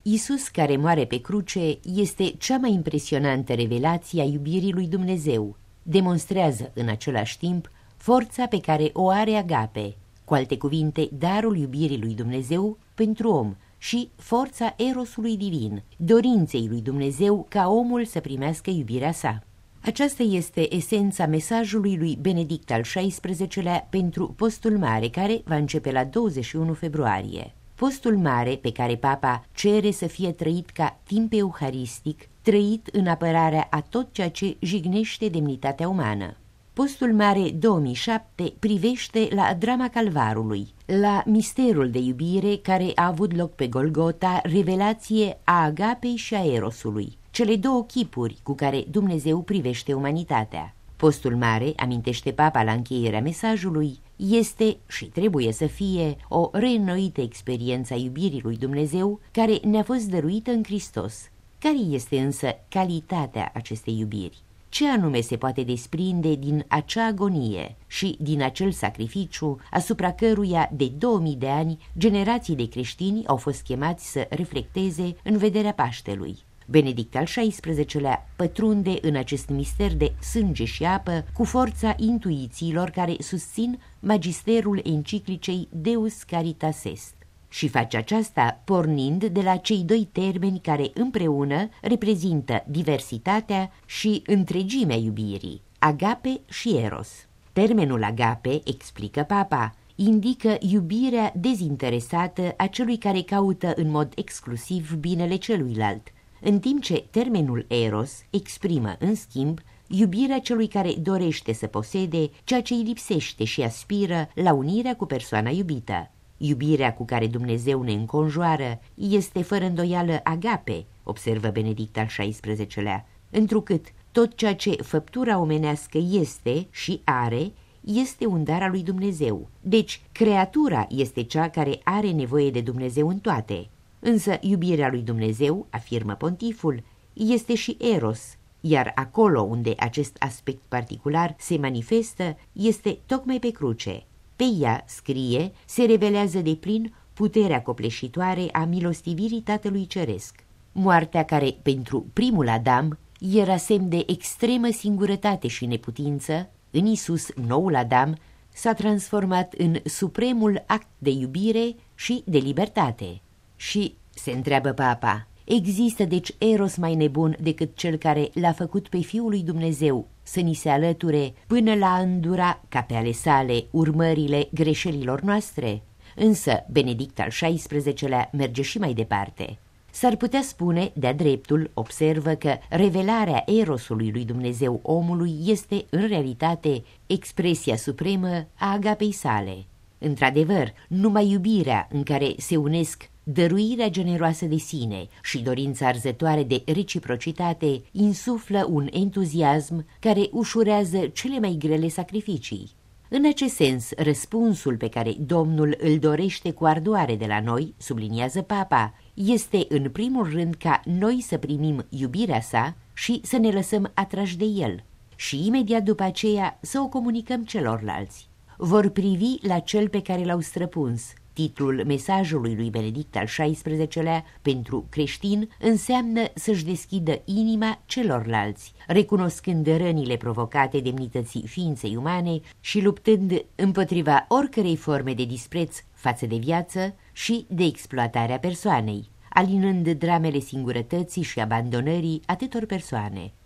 Iisus care moare pe cruce este cea mai impresionantă revelație a iubirii lui Dumnezeu. Demonstrează în același timp forța pe care o are agape, cu alte cuvinte, darul iubirii lui Dumnezeu pentru om și forța erosului divin, dorinței lui Dumnezeu ca omul să primească iubirea sa. Aceasta este esența mesajului lui Benedict al XVI-lea pentru Postul Mare, care va începe la 21 februarie. Postul Mare, pe care Papa cere să fie trăit ca timp euharistic, trăit în apărarea a tot ceea ce jignește demnitatea umană. Postul Mare 2007 privește la drama Calvarului, la misterul de iubire care a avut loc pe Golgota, revelație a agapei și a erosului, cele două chipuri cu care Dumnezeu privește umanitatea. Postul Mare, amintește Papa la încheierea mesajului, este și trebuie să fie o reînnoită experiență a iubirii lui Dumnezeu care ne-a fost dăruită în Hristos. Care este însă calitatea acestei iubiri? Ce anume se poate desprinde din acea agonie și din acel sacrificiu asupra căruia de 2000 de ani generații de creștini au fost chemați să reflecteze în vederea Paștelui? Benedict al XVI-lea pătrunde în acest mister de sânge și apă cu forța intuițiilor care susțin magisterul enciclicei Deus Caritas Est. Și face aceasta pornind de la cei doi termeni care împreună reprezintă diversitatea și întregimea iubirii, agape și eros. Termenul agape, explică Papa, indică iubirea dezinteresată a celui care caută în mod exclusiv binele celuilalt, în timp ce termenul eros exprimă, în schimb, iubirea celui care dorește să posede ceea ce îi lipsește și aspiră la unirea cu persoana iubită. Iubirea cu care Dumnezeu ne înconjoară este fără îndoială agape, observă Benedict al XVI-lea, întrucât tot ceea ce făptura omenească este și are, este un dar al lui Dumnezeu. Deci, creatura este cea care are nevoie de Dumnezeu în toate. Însă iubirea lui Dumnezeu, afirmă pontiful, este și eros, iar acolo unde acest aspect particular se manifestă este tocmai pe cruce. Pe ea, scrie, se revelează de plin puterea copleșitoare a milostivirii Tatălui Ceresc. Moartea care, pentru primul Adam, era semn de extremă singurătate și neputință, în Iisus, noul Adam, s-a transformat în supremul act de iubire și de libertate. Și, se întreabă Papa, există deci eros mai nebun decât cel care l-a făcut pe Fiul lui Dumnezeu să ni se alăture până la a îndura, ca pe ale sale, urmările greșelilor noastre? Însă Benedict al XVI-lea merge și mai departe. S-ar putea spune, de-a dreptul, observă că revelarea erosului lui Dumnezeu omului este, în realitate, expresia supremă a agapei sale. Într-adevăr, numai iubirea în care se unesc dăruirea generoasă de sine și dorința arzătoare de reciprocitate insuflă un entuziasm care ușurează cele mai grele sacrificii. În acest sens, răspunsul pe care Domnul îl dorește cu ardoare de la noi, subliniază Papa, este în primul rând ca noi să primim iubirea sa și să ne lăsăm atrași de el și imediat după aceea să o comunicăm celorlalți. Vor privi la cel pe care l-au străpuns. Titlul mesajului lui Benedict al XVI-lea pentru creștin înseamnă să-și deschidă inima celorlalți, recunoscând rănile provocate demnității ființei umane și luptând împotriva oricărei forme de dispreț față de viață și de exploatarea persoanei, alinând dramele singurătății și abandonării atâtor persoane.